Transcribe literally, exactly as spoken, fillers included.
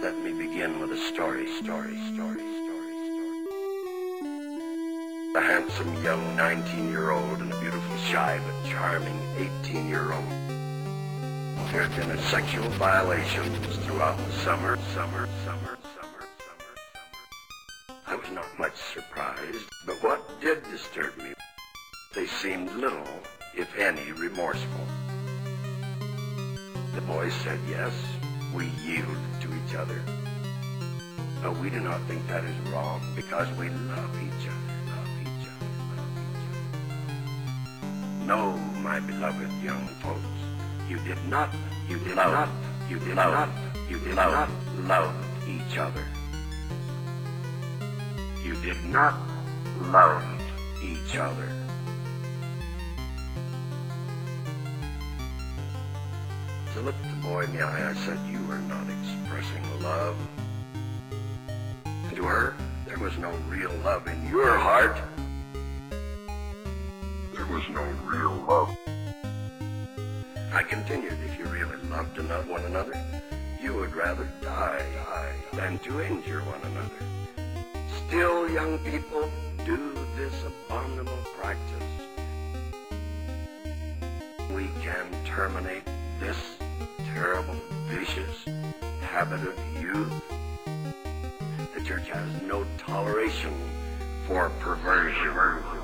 Let me begin with a story, story, story, story, story. A handsome young nineteen-year-old and a beautiful, shy but charming eighteen-year-old. There had been a sexual violations throughout the summer, summer, summer, summer, summer, summer. I was not much surprised, but what did disturb me, they seemed little, if any, remorseful. The boy said yes. We yield to each other. No, we do not think that is wrong, because we love each other, love each other, love each other. No, my beloved young folks, you did not, you did love, not, you did love, not, you did love, not love each other. You did not love each other. I looked the boy in the eye. I said, you are not expressing love. And to her, there was no real love in your heart. There was no real love. I continued, if you really loved one another, you would rather die, die than to injure one another. Still, young people do this abominable practice. We can terminate this terrible, vicious habit of youth. The church has no toleration for perversion.